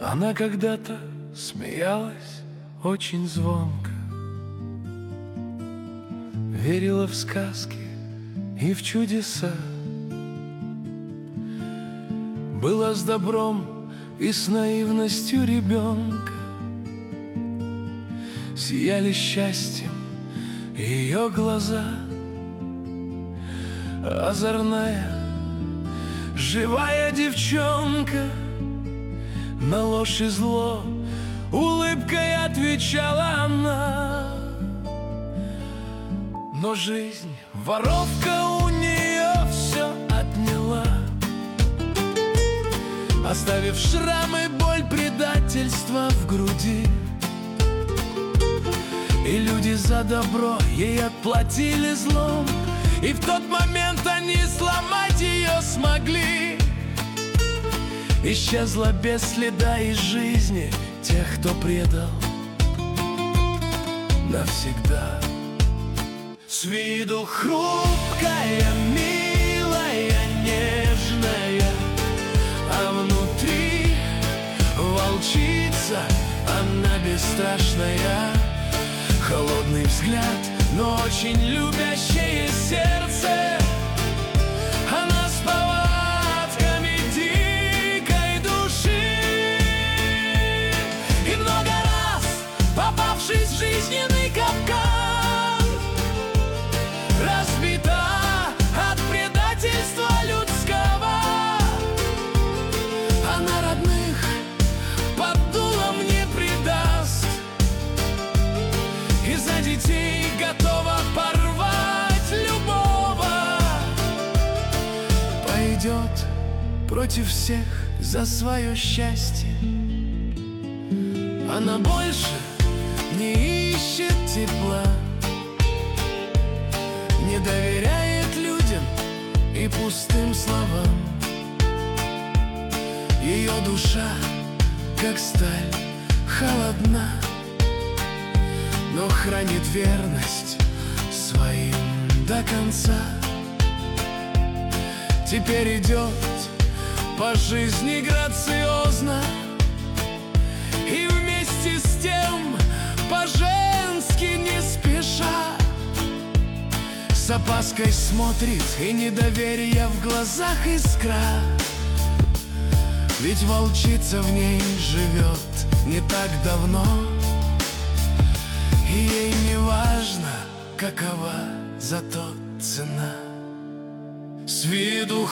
Она когда-то смеялась очень звонко, верила в сказки и в чудеса, была с добром и с наивностью ребенка. Сияли счастьем ее глаза, озорная, живая девчонка. На ложь и зло улыбкой отвечала она. Но жизнь, воровка, у нее все отняла, оставив шрамы, боль, предательство в груди. И люди за добро ей отплатили злом, и в тот момент они сломать ее смогли. Исчезла без следа из жизни тех, кто предал навсегда. С виду хрупкая, милая, нежная, а внутри волчица, она бесстрашная. Холодный взгляд, но очень любящее сердце. Она с повадками дикой души. И много раз, попавшись в жизненный капкан, разбита от предательства людского. Она родных под дулом не предаст, и за детей готова порвать любого. Пойдет против всех за свое счастье. Она больше не ищет тепла, не доверяет людям и пустым словам. Ее душа, как сталь, холодна, но хранит верность своим до конца. Теперь идет по жизни грациозно, и вместе с тем по-женски не спеша. С опаской смотрит, и недоверие в глазах искра. Ведь волчица в ней живет не так давно, и ей не важно, какова зато цена. С виду